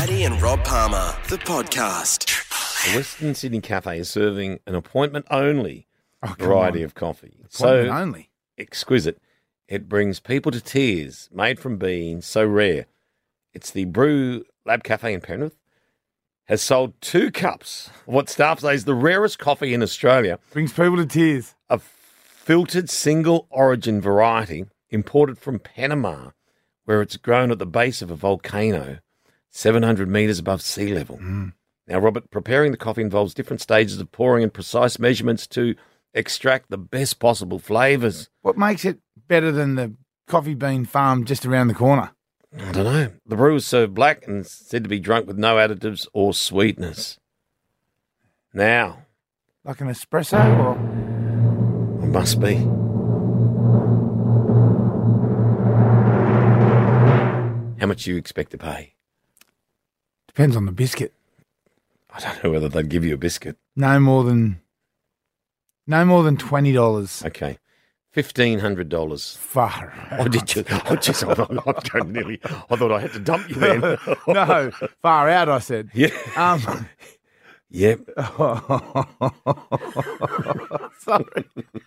Paddy and Rob Palmer, the podcast. The Western Sydney Cafe is serving an appointment-only variety of coffee. Appointment only? Exquisite. It brings people to tears, made from beans, so rare. It's the Brew Lab Cafe in Penrith. Has sold 2 cups of what staff say is the rarest coffee in Australia. Brings people to tears. A filtered single origin variety imported from Panama, where it's grown at the base of a volcano, 700 metres above sea level. Now, Robert, preparing the coffee involves different stages of pouring and precise measurements to extract the best possible flavours. What makes it better than the coffee bean farm just around the corner? I don't know. The brew is served black and said to be drunk with no additives or sweetness. Now, Like an espresso or... it must be. How much do you expect to pay? Depends on the biscuit. I don't know whether they'd give you a biscuit. No more than $20. Okay. $1,500. Far out. Oh, did you? Oh, jeez, I thought I had to dump you then. No, far out, I said. Yeah. Yep. Sorry.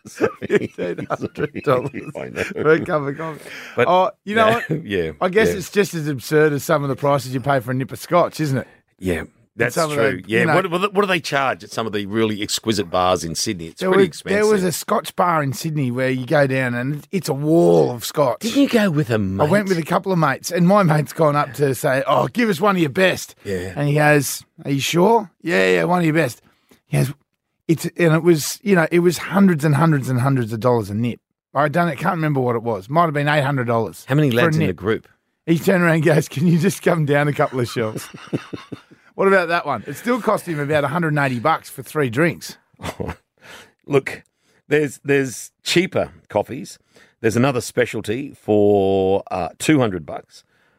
$1,500 I know. for a cup of coffee. But, you know what? Yeah. I guess yeah. it's just as absurd as some of the prices you pay for a nip of scotch, isn't it? Yeah. That's some of true. the, Yeah. you know- What do they charge at some of the really exquisite bars in Sydney? It's There pretty was, expensive. There was a Scotch bar in Sydney where you go down and it's a wall of Scotch. Didn't you go with a mate? I went with a couple of mates, and my mate's gone up to say, "Oh, give us one of your best." Yeah. And he goes, "Are you sure?" Yeah, one of your best. He goes, it was hundreds and hundreds and hundreds of dollars a nip. I can't remember what it was. Might have been $800. How many for a lads in the nip. group? He turned around and goes, "Can you just come down a couple of shelves?" What about that one? It still cost him about $180 for 3 drinks. Look, there's cheaper coffees. There's another specialty for $200.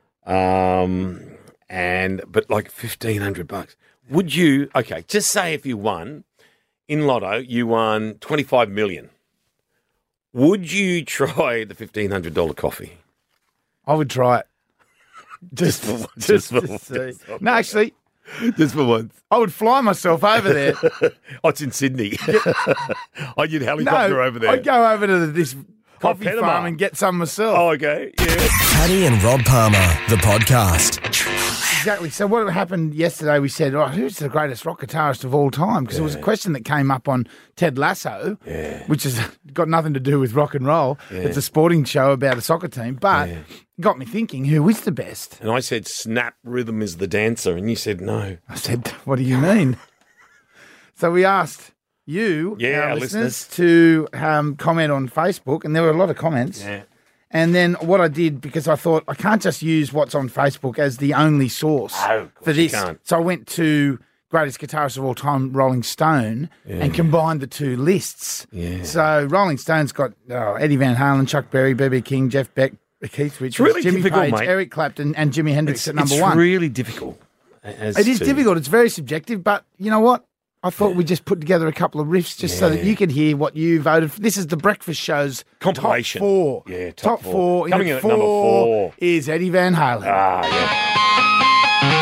But like $1,500. Would you? Okay, just say if you won in Lotto, you won 25 million. Would you try the $1,500 coffee? I would try it. Just for to once. see. No, actually, Just for once. I would fly myself over there. Oh, it's in Sydney. I'd helicopter over there. I'd go over to this coffee Panama. farm and get some myself. Oh, okay. Yeah. Paddy and Rob Palmer, the podcast. Exactly. So what happened yesterday, we said, who's the greatest rock guitarist of all time? Because it was a question that came up on Ted Lasso, which has got nothing to do with rock and roll. Yeah. It's a sporting show about a soccer team. But it got me thinking, who is the best? And I said, Snap Rhythm is the dancer. And you said, no. I said, what do you mean? So we asked you, Yeah, our listeners. to comment on Facebook, and there were a lot of comments. Yeah. And then what I did, because I thought I can't just use what's on Facebook as the only source No, of course for you this. can't. So I went to Greatest Guitarist of All Time, Rolling Stone, and combined the 2 lists. Yeah. So Rolling Stone's got Eddie Van Halen, Chuck Berry, B.B. King, Jeff Beck, Keith Richards, really Jimmy difficult, Page, mate. Eric Clapton, and Jimi Hendrix at number it's 1. really difficult. It is difficult. It's very subjective, but you know what? I thought we'd just put together a couple of riffs just so that you could hear what you voted for. This is the Breakfast Show's Compilation. Top 4. Yeah, top top 4. four. Coming in at number 4 is Eddie Van Halen. Ah, yeah.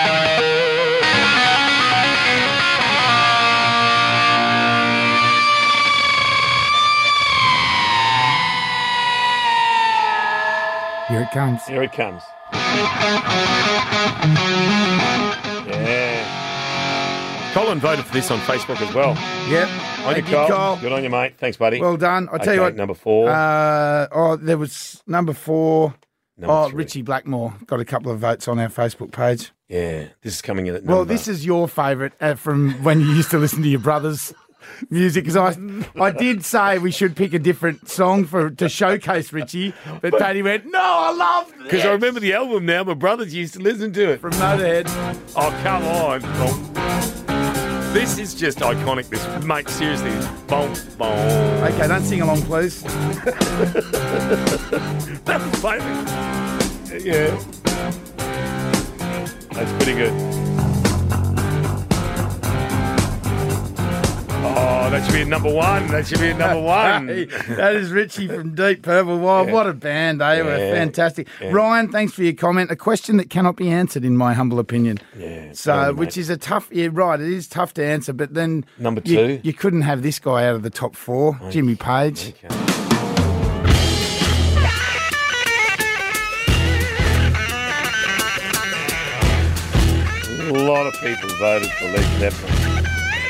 Here it comes. Here it comes. Yeah. Colin voted for this on Facebook as well. Yep. On Thank you, you, Cole. Cole. Good on you, mate. Thanks, buddy. Well done. I'll tell you what. Number 4. There was number 4. Number 3. Richie Blackmore got a couple of votes on our Facebook page. Yeah. This is coming in at number... Well, this is your favourite from when you used to listen to your brother's music. Because I did say we should pick a different song to showcase Richie, but Paddy went, "No, I love this." Because I remember the album now. My brothers used to listen to it. From Motorhead. Oh, come on. Oh. This is just iconic, this. Mate, seriously. Boom, boom. Okay, don't sing along, please. That was famous. Yeah. That's pretty good. Oh, that That should be a number one. That should be a number one. Hey, that is Richie from Deep Purple. Wow, what a band. They were fantastic. Yeah. Ryan, thanks for your comment. A question that cannot be answered, in my humble opinion. Yeah. So, which is a tough, right, it is tough to answer, but then Number two. You couldn't have this guy out of the top four, Jimmy Page. Okay. A lot of people voted for Led Zeppelin.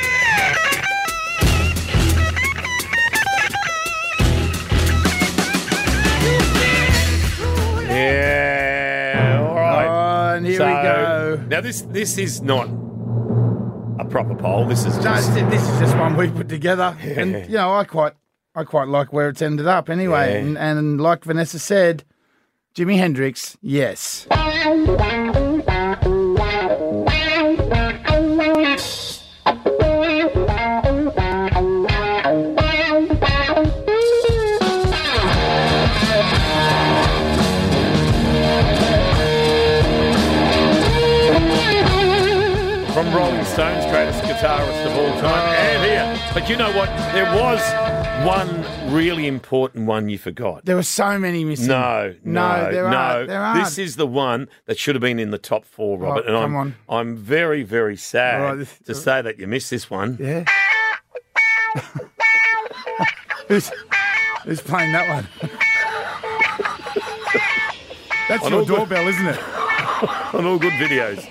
Yeah, all right. Oh, and here we go. Now this is not a proper poll. This is No, just this is just one we put together, and you know I quite like where it's ended up anyway. Yeah. And like Vanessa said, Jimi Hendrix, yes. from Rolling Stones, greatest guitarist of all time, and here. But you know what? There was one really important one you forgot. There were so many missing. No, there aren't. This is the one that should have been in the top four, Robert. Oh, and come on. I'm very, very sad All right, to say that you missed this one. Yeah. Who's playing that one? That's On your all good- doorbell, isn't it? On all good videos.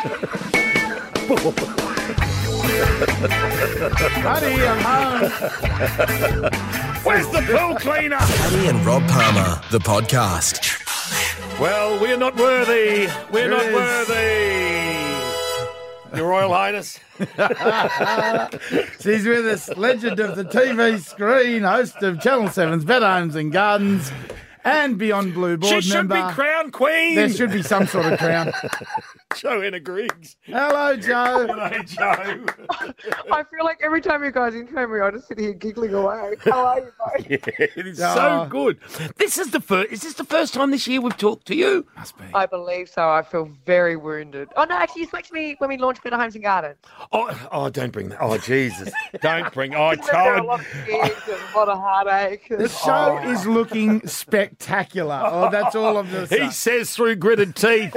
Buddy, I'm home. Where's the pool cleaner? Paddy and Rob Palmer, the podcast. Well, we're not worthy. We're Here not it is. worthy. Your Royal Highness. She's with us, legend of the TV screen, host of Channel 7's Better Homes and Gardens, and Beyond Blue board She should member. be crown queen. There should be some sort of crown. Joanna Griggs. Hello, Joe. Hello, Joe. I feel like every time you guys intro me, I just sit here giggling away. How are you both? Yeah, it is Oh. so good. This is the first. Is this the first time this year we've talked to you? Must be. I believe so. I feel very wounded. Oh, no, actually, you spoke to me when we launched Better Homes and Gardens. Oh, don't bring that. Oh, Jesus. Don't bring. Oh, There were a Todd. lot of tears and a lot of heartache. The show is looking spectacular. Oh, that's all I'm going to say. He says through gritted teeth.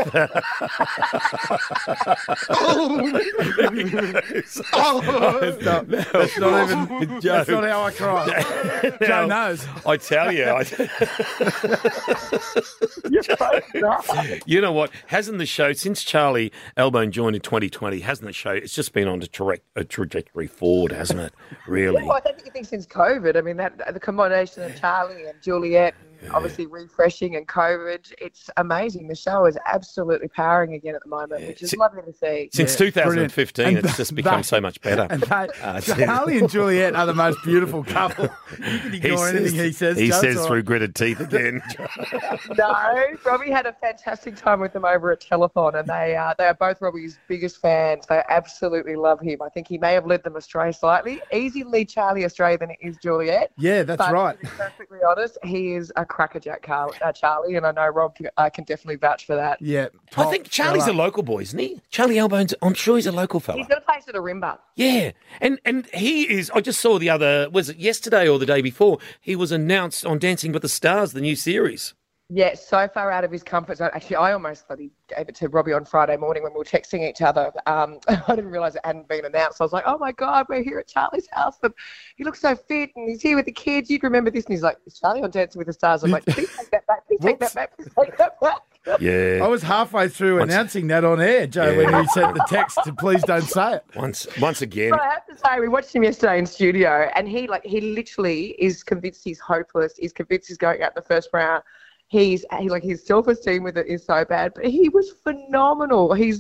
That's not even. That's not how I cry. Joe knows. I tell you. You know what? Hasn't the show, since Charlie Albone joined in 2020, hasn't the show, it's just been on a trajectory forward, hasn't it? Really? Well, I don't think you think since COVID. I mean, that the combination of Charlie and Juliet, and obviously refreshing and COVID, it's amazing. The show is absolutely powering again at the moment, which is lovely to see. Since Yeah, 2015, brilliant. it's just become so much better. And Charlie and Juliet are the most beautiful couple. You can ignore anything he says. He Joe, says it's all through right. gritted teeth again. No, Robbie had a fantastic time with them over at Telethon, and they are both Robbie's biggest fans. They absolutely love him. I think he may have led them astray slightly. Easy to lead Charlie astray than it is Juliet. Yeah, that's But right. to be perfectly honest, he is a crackerjack, Charlie, and I know Rob can definitely vouch for that. Yeah. I think Charlie's a fella. local boy, isn't he? Charlie Albone's, I'm sure he's a local fella. He's got a place at a Rimba. Yeah, and he is. I just saw was it yesterday or the day before? He was announced on Dancing with the Stars, the new series. Yeah, so far out of his comfort zone. Actually, I almost thought he gave it to Robbie on Friday morning when we were texting each other. I didn't realise it hadn't been announced. I was like, oh, my God, we're here at Charlie's house. And he looks so fit and he's here with the kids. You'd remember this. And he's like, is Charlie on Dancing with the Stars? I'm like, please take that back. Please take that back. Please take that back. Yeah. I was halfway through announcing that on air, Joe, when he sent the text to please don't say it. Once again. But I have to say, we watched him yesterday in studio and he literally is convinced he's hopeless. He's convinced he's going out the first round. His self-esteem with it is so bad, but he was phenomenal. He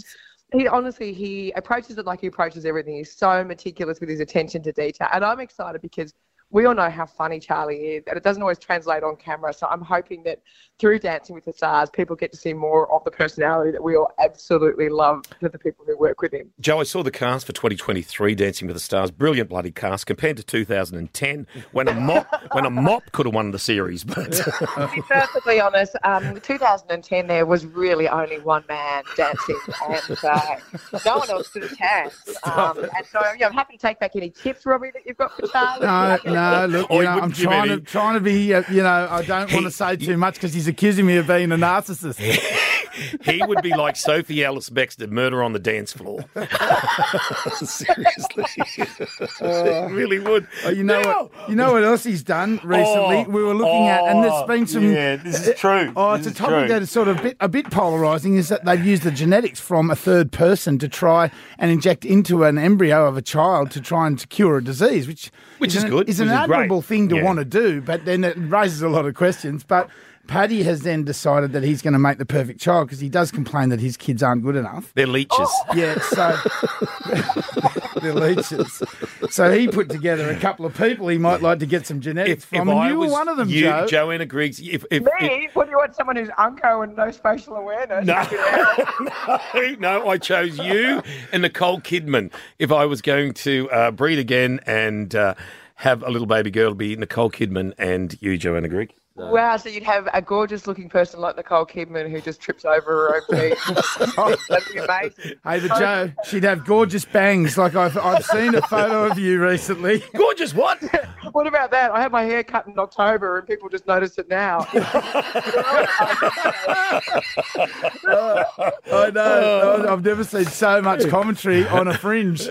approaches it like he approaches everything. He's so meticulous with his attention to detail. And I'm excited because we all know how funny Charlie is, and it doesn't always translate on camera. So I'm hoping that through Dancing with the Stars, people get to see more of the personality that we all absolutely love to the people who work with him. Joe, I saw the cast for 2023 Dancing with the Stars. Brilliant bloody cast compared to 2010 when a mop could have won the series. But To be perfectly honest, 2010 there was really only one man dancing, and no one else stood a chance. And so I'm happy to take back any tips, Robbie, that you've got for Charlie. No, look, Oh, he I'm wouldn't give trying any. to be, I don't want to say too much because he's accusing me of being a narcissist. he would be like Sophie Alice Bextor, Murder on the Dance Floor. Seriously. He really would. You know what else he's done recently? We were looking at, and there's been some. Yeah, this is true. It's a topic that is sort of a bit polarising. Is that they've used the genetics from a third person to try and inject into an embryo of a child to try and cure a disease, which is good. Is an Which is admirable great. thing to Yeah. want to do, but then it raises a lot of questions. But Paddy has then decided that he's going to make the perfect child because he does complain that his kids aren't good enough. They're leeches. Yeah, so they're leeches. So he put together a couple of people he might like to get some genetics from, and you were one of them, Joe. Joanna Griggs. If Me? What do you want? Someone who's unco and no spatial awareness? No, I chose you and Nicole Kidman. If I was going to breed again and have a little baby girl, it'd be Nicole Kidman and you, Joanna Grigg. Wow, so you'd have a gorgeous-looking person like Nicole Kidman who just trips over her own feet. That'd be amazing. Hey, but Joe, she'd have gorgeous bangs. Like I've seen a photo of you recently. Gorgeous what? What about that? I had my hair cut in October and people just notice it now. I know. I've never seen so much commentary on a fringe.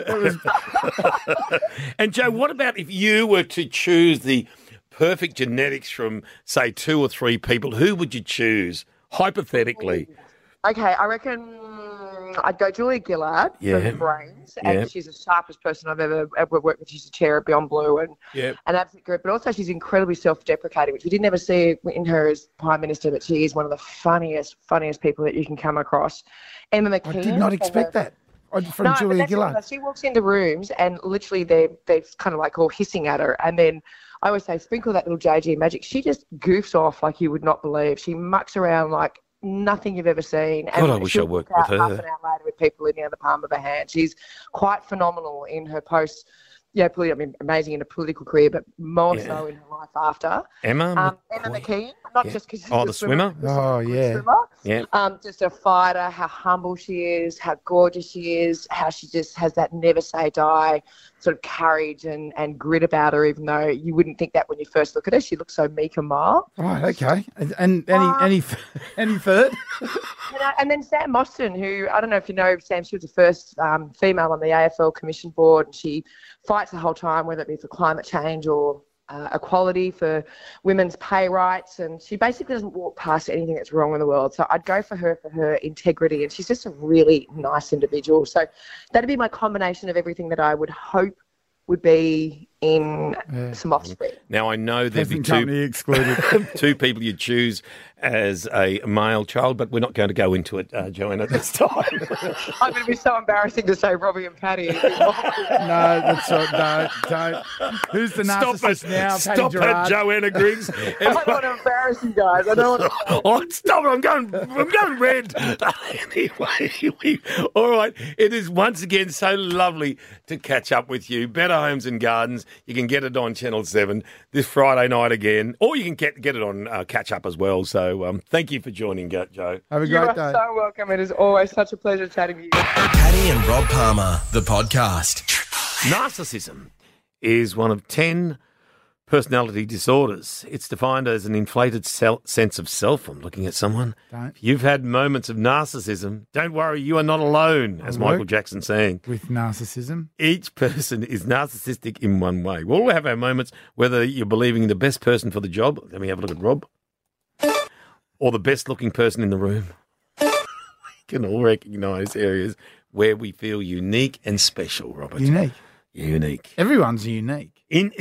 And Joe, what about if you were to choose the perfect genetics from, say, 2 or 3 people? Who would you choose, hypothetically? Okay, I reckon I'd go Julia Gillard for her brains, and she's the sharpest person I've ever worked with. She's a chair at Beyond Blue and an absolute group, but also she's incredibly self-deprecating, which we did never see in her as Prime Minister, but she is one of the funniest people that you can come across. Emma McKeon. I did not expect that from Julia Gillard. She walks into rooms and literally they're kind of like all hissing at her, and then I always say, sprinkle that little JG magic. She just goofs off like you would not believe. She mucks around like nothing you've ever seen. God, I wish I worked with her. Half an hour later with people in the palm of her hand. She's quite phenomenal in her posts. Yeah, amazing in a political career, but more so in her life after. Emma McKeon, not just because she's the swimmer. Oh, yeah. Yeah. Just a fighter, how humble she is, how gorgeous she is, how she just has that never say die sort of courage and grit about her, even though you wouldn't think that when you first look at her. She looks so meek and mild. Right, okay. And any third? And then Sam Mostyn, who, I don't know if you know Sam, she was the first female on the AFL Commission Board, and she fights the whole time, whether it be for climate change or equality, for women's pay rights, and she basically doesn't walk past anything that's wrong in the world. So I'd go for her integrity, and she's just a really nice individual. So that'd be my combination of everything that I would hope would be in some offspring. Now, I know there'd be Company excluded. 2 people you'd choose as a male child, but we're not going to go into it, Joanna, this time. I'm going to be so embarrassing to say Robbie and Paddy. No, that's right. No, don't. Who's the narcissist now? Stop it, Joanna Griggs. I don't want to embarrass you guys. I don't want to... Oh, stop it. I'm going red. Anyway, all right. It is once again so lovely to catch up with you. Better Homes and Gardens. You can get it on Channel 7 this Friday night again, or you can get it on Catch Up as well. So thank you for joining, Joe. Have a You great are day. so welcome. It is always such a pleasure chatting to you. Paddy and Rob Palmer, the podcast. Narcissism is one of 10 personality disorders. It's defined as an inflated sense of self. I'm looking at someone. If you've had moments of narcissism, don't worry, you are not alone, as Michael Jackson saying. With narcissism. Each person is narcissistic in one way. We'll all have our moments, whether you're believing the best person for the job. Let me have a look at Rob. Or the best looking person in the room. We can all recognise areas where we feel unique and special, Robert. Unique. Everyone's unique.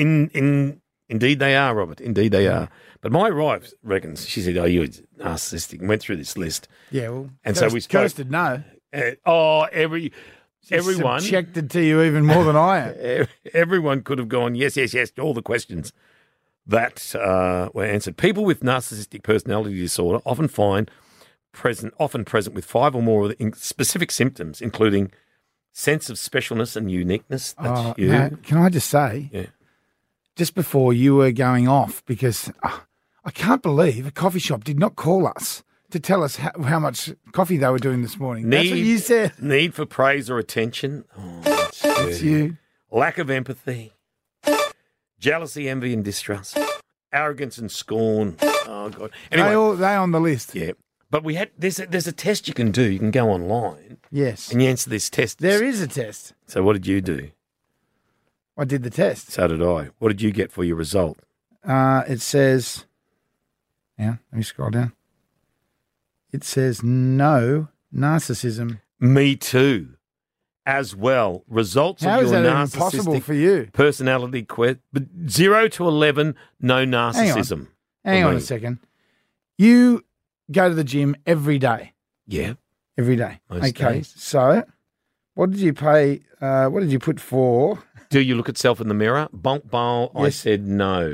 Indeed they are, Robert. Indeed they are. But my wife reckons, she said, you're narcissistic, and went through this list. Yeah, well, and so we spoke. Kirsted, no. everyone subjected to you even more than I am. everyone could have gone, yes, to all the questions that were answered. People with narcissistic personality disorder often present with 5 or more of the specific symptoms, including sense of specialness and uniqueness. That's you. Now, can I just say, just before you were going off, because I can't believe a coffee shop did not call us to tell us how much coffee they were doing this morning. That's what you said. Need for praise or attention. Oh, It's you. Lack of empathy. Jealousy, envy and distrust. Arrogance and scorn. Oh, God. Anyway, They on the list. yeah. But there's a test you can do. You can go online Yes. and you answer this test. There is a test. So what did you do? I did the test. So did I. What did you get for your result? It says, let me scroll down. It says no narcissism. Me too. As well. Results How of is your that even possible narcissistic for you? personality quest. But 0 to 11, no narcissism. Hang for on me. a second. You go to the gym every day. Yeah. Every day. Most Okay. days. So what did you pay? What did you put for? Do you look at self in the mirror? Bonk, bonk. I Yes. said no.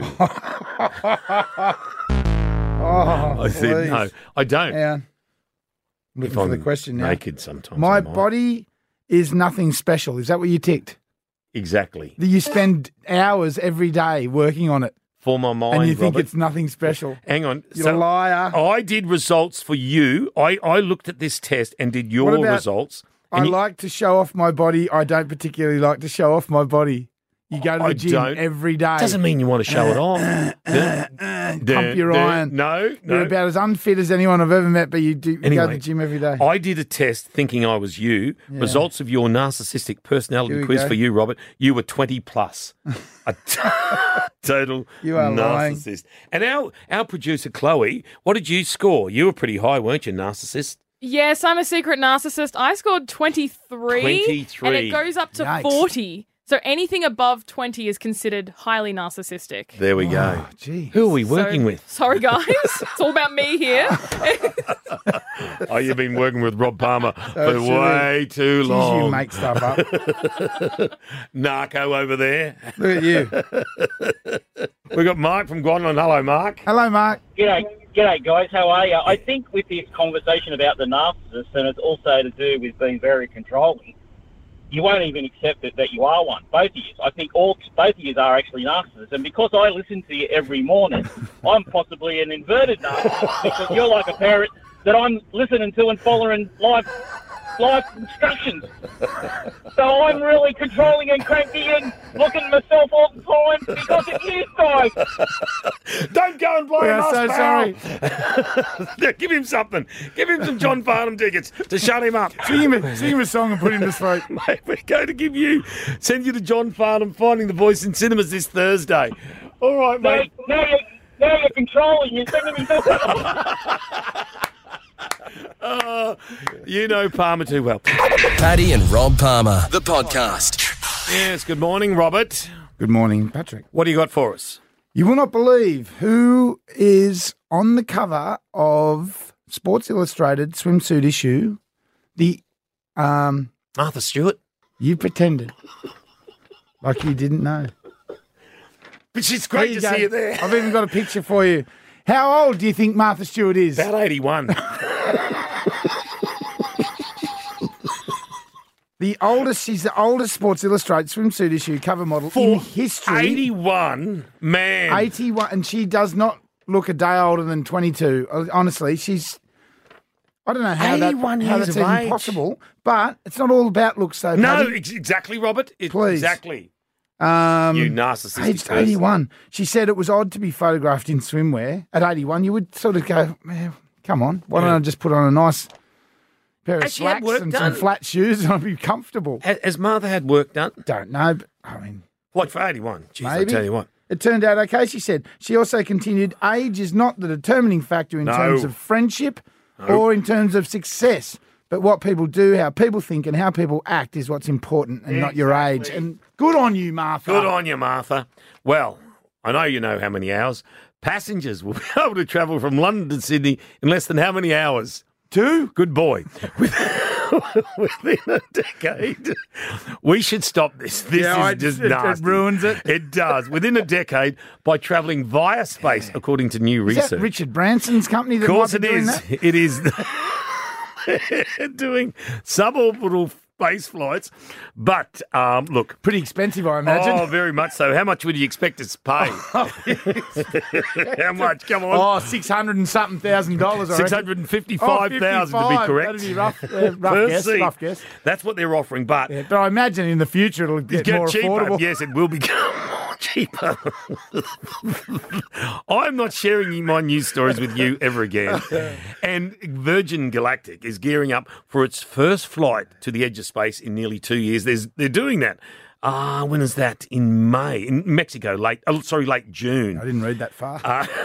Oh, I said no. please. I don't. Yeah. Looking If for I'm the question now. naked sometimes. My I might. body is nothing special. Is that what you ticked? Exactly. That you spend hours every day working on it For my mind, and you think Robert. it's nothing special. Hang on. You're a liar. I did results for you. I looked at this test and did your What about- results. I and you- like to show off my body. I don't particularly like to show off my body. You go to the I gym don't. every day. Doesn't mean you want to show it off. Pump your iron. No, You're no. about as unfit as anyone I've ever met, but you go to Anyway, the gym every day. I did a test thinking I was you. Results of your narcissistic personality Here we quiz go. for you, Robert. You were 20 plus. A total You are lying. narcissist. And our producer, Chloe, what did you score? You were pretty high, weren't you, narcissist? Yes, I'm a secret narcissist. I scored 23. 23. And it goes up to Yikes. 40. So anything above 20 is considered highly narcissistic. There we go. Oh, gee. Who are we working So- with? Sorry, guys. It's all about me here. Oh, you've been working with Rob Palmer for silly. way too Geez, long. you make stuff up. Narco over there. Look at you. We've got Mark from Guanlon. Hello, Mark. Hello, Mark. G'day, guys. How are you? I think with this conversation about the narcissist, and it's also to do with being very controlling, you won't even accept it that you are one. Both of you. I think both of you are actually narcissists. And because I listen to you every morning, I'm possibly an inverted narcissist because you're like a parrot that I'm listening to and following live instructions. So I'm really controlling and cranky and looking at myself all the time because of you guys. Don't go and blame We are us, so pal. sorry. Give him something. Give him some John Farnham tickets to shut him up. Sing him a song and put him to sleep. Mate, we're going to send you to John Farnham, Finding the Voice in cinemas this Thursday. All right, mate. Now you're controlling. You're singing me You know Palmer too well. Paddy and Rob Palmer, the podcast. Yes, good morning, Robert. Good morning, Patrick. What do you got for us? You will not believe who is on the cover of Sports Illustrated swimsuit issue. The Martha Stewart. you pretended like you didn't know. But it's There great you to go. see you there. I've even got a picture for you. How old do you think Martha Stewart is? About 81. She's the oldest Sports Illustrated swimsuit issue cover model in history. 81, man. 81, and she does not look a day older than 22. Honestly, I don't know how 81 years that's of even age. possible, but it's not all about looks, though. No, Paddy. exactly, Robert. Please. Exactly. You Um, narcissistic aged person. 81. She said it was odd to be photographed in swimwear. At 81, you would sort of go, man, come on, why don't I just put on a nice pair of Has she had slacks work and done? some flat shoes and I'd be comfortable? Has Martha had work done? Don't know, but I mean, Like for 81? Jeez, I maybe. tell you what. It turned out okay, she said. She also continued, age is not the determining factor in No. terms of friendship or in terms of success. But what people do, how people think, and how people act is what's important and not your age. And good on you, Martha. Good on you, Martha. Well, I know you know how many hours. Passengers will be able to travel from London to Sydney in less than how many hours? 2? Good boy. within a decade. We should stop this. This is just nasty. It ruins it. It does. Within a decade, by travelling via space, according to new research. Is that Richard Branson's company? Of course it is. It is. Doing suborbital space flights. But, look. Pretty expensive, I imagine. Oh, very much so. How much would you expect us to pay? How much? Come on. Oh, $600 and something thousand. $655,000 to be correct. That'd be rough guess. That's what they're offering, but... Yeah, but I imagine in the future it'll get more cheaper. affordable. Yes, it will become more cheaper. I'm not sharing my news stories with you ever again. And Virgin Galactic is gearing up for its first flight to the edge of space in nearly 2 years. They're doing that. When is that? In May. In Mexico, late June. I didn't read that far.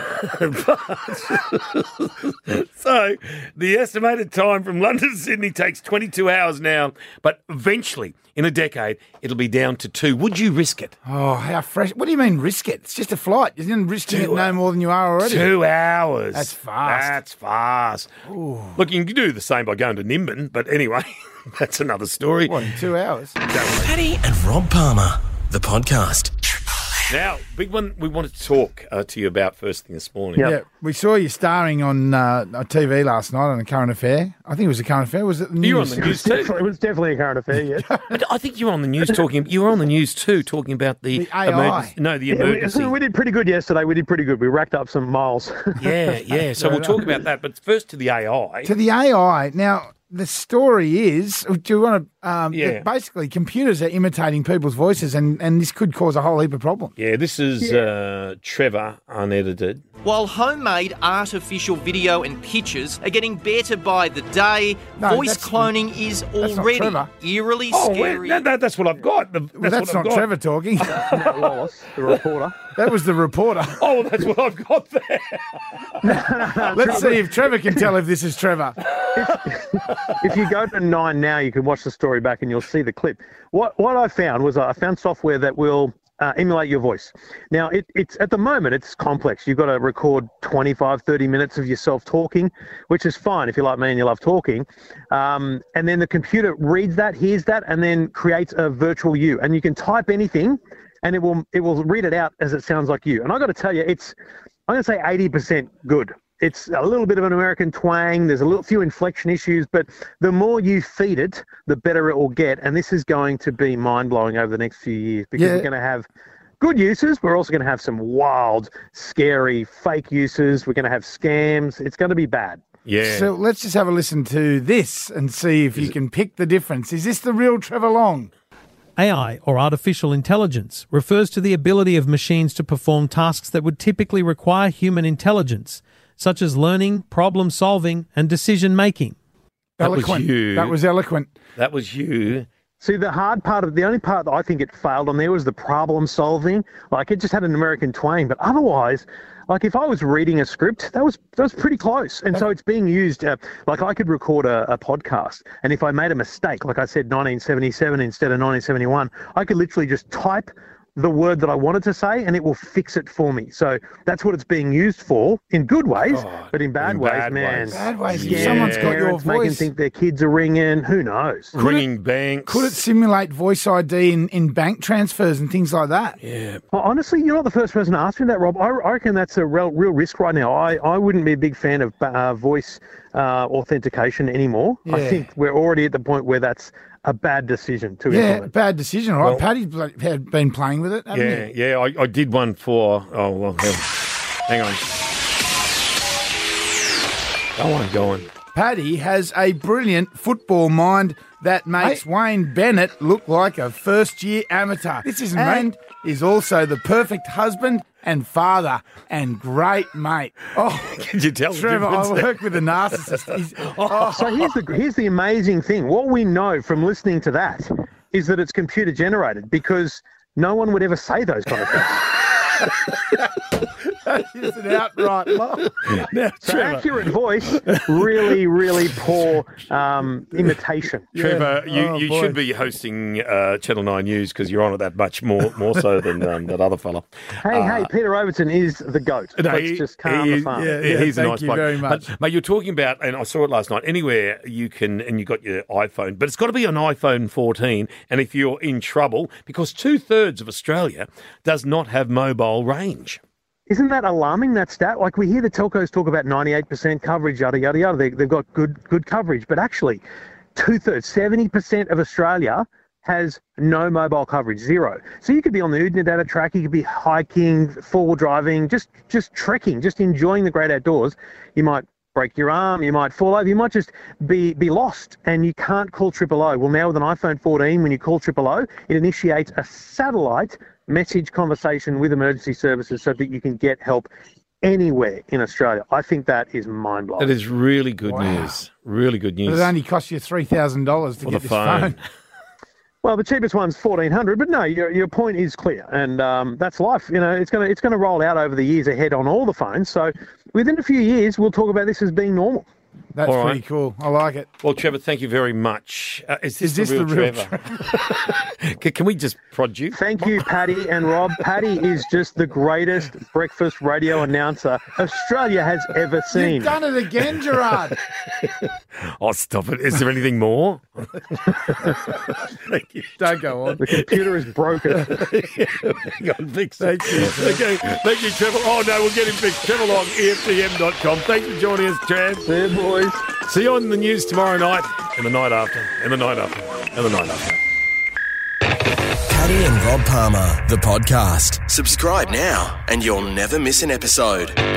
So the estimated time from London to Sydney takes 22 hours now, but eventually, in a decade, it'll be down to 2. Would you risk it? Oh, how fresh. What do you mean risk it? It's just a flight. You're risking it no more than you are already. 2 hours. That's fast. Ooh. Look, you can do the same by going to Nimbin, but anyway, that's another story. What, in 2 hours? Paddy and Rob Palmer, the podcast. Now, big one we wanted to talk to you about first thing this morning. Yeah, we saw you starring on TV last night on A Current Affair. I think it was A Current Affair. Was it the news? You were on the news too. It was definitely A Current Affair, yeah. But I think you were on the news You were on the news too, talking about the AI. emergency. We did pretty good yesterday. We racked up some miles. Yeah. So we'll talk about that. But first to the AI. To the AI. Now, the story is, do you want to, that basically computers are imitating people's voices and this could cause a whole heap of problems. Yeah, this is Trevor, unedited. While homemade artificial video and pictures are getting better by the day, voice cloning is already eerily scary. That's what I've got. That's not Trevor talking. Matt Wallace, the reporter. That was the reporter. Oh, that's what I've got there. Let's see if Trevor can tell if this is Trevor. If you go to 9 now, you can watch the story back and you'll see the clip. What I found was I found software that will emulate your voice. Now, it's at the moment, it's complex. You've got to record 25, 30 minutes of yourself talking, which is fine if you're like me and you love talking. And then the computer reads that, hears that, and then creates a virtual you. And you can type anything, and it will read it out as it sounds like you. And I've got to tell you, I'm going to say 80% good. It's a little bit of an American twang. There's a few inflection issues, but the more you feed it, the better it will get. And this is going to be mind-blowing over the next few years because we're going to have good uses. We're also going to have some wild, scary, fake uses. We're going to have scams. It's going to be bad. Yeah. So let's just have a listen to this and see if you can pick the difference. Is this the real Trevor Long? AI, or artificial intelligence, refers to the ability of machines to perform tasks that would typically require human intelligence, such as learning, problem-solving, and decision-making. Eloquent. That was eloquent. That was you. See, the only part that I think it failed on there was the problem-solving. Like, it just had an American twang, but otherwise, like, if I was reading a script, that was pretty close. And so it's being used, like, I could record a podcast, and if I made a mistake, like I said 1977 instead of 1971, I could literally just type the word that I wanted to say, and it will fix it for me. So that's what it's being used for in good ways, but in bad ways, man. Bad ways. Yeah. Someone's got your voice. Making think their kids are ringing. Who knows? Ringing banks. Could it simulate voice ID in bank transfers and things like that? Yeah. Well, honestly, you're not the first person to ask me that, Rob. I reckon that's a real risk right now. I wouldn't be a big fan of voice authentication anymore. Yeah. I think we're already at the point where that's a bad decision to implement. Yeah, bad decision. Right, well, Paddy's had been playing with it, haven't you? Yeah, I did one for... Oh, well, hang on. Go on. Paddy has a brilliant football mind that makes Wayne Bennett look like a first-year amateur. This isn't and is also the perfect husband and father and great mate. Oh, can you tell Trevor, I work with a narcissist. So here's the amazing thing. What we know from listening to that is that it's computer generated because no one would ever say those kind of things. It's an outright lie. Now, So Trevor, accurate voice, really, really poor imitation. Trevor, Yeah. you boy. should be hosting Channel 9 News because you're on it that much more so than that other fella. Hey, Peter Overton is the GOAT. No, Let's just calm the fun. He's a thank nice you bloke. very much. But you're talking about, and I saw it last night, anywhere you can, and you got your iPhone, but it's got to be an iPhone 14, and if you're in trouble, because 2/3 of Australia does not have mobile range. Isn't that alarming, that stat? Like, we hear the telcos talk about 98% coverage, yada, yada, yada. They've got good coverage. But actually, 2/3, 70% of Australia has no mobile coverage, zero. So you could be on the Oodnadatta track, you could be hiking, four-wheel driving, just trekking, just enjoying the great outdoors. You might break your arm, you might fall over, you might just be lost, and you can't call 000. Well, now with an iPhone 14, when you call 000, it initiates a satellite message conversation with emergency services so that you can get help anywhere in Australia. I think that is mind-blowing. That is really good news. Really good news. But it only costs you $3,000 to For get the this phone. Well, the cheapest one's $1,400, but no, your point is clear, and that's life. You know, it's gonna roll out over the years ahead on all the phones. So within a few years, we'll talk about this as being normal. That's All right. pretty cool. I like it. Well, Trevor, thank you very much. Is this the real Trevor? Can we just prod you? Thank you, Paddy and Rob. Paddy is just the greatest breakfast radio announcer Australia has ever seen. You've done it again, Gerard. Oh, stop it. Is there anything more? Thank you. Don't go on. The computer is broken. Hang on, fix it. Thank you. Okay, thank you, Trevor. Oh, no, we'll get him fixed. Trevor Long, EFTM.com. Thanks for joining us, Trav. See you, boys. See you on the news tomorrow night, and the night after, and the night after, and the night after. Paddy and Rob Palmer, the podcast. Subscribe now, and you'll never miss an episode.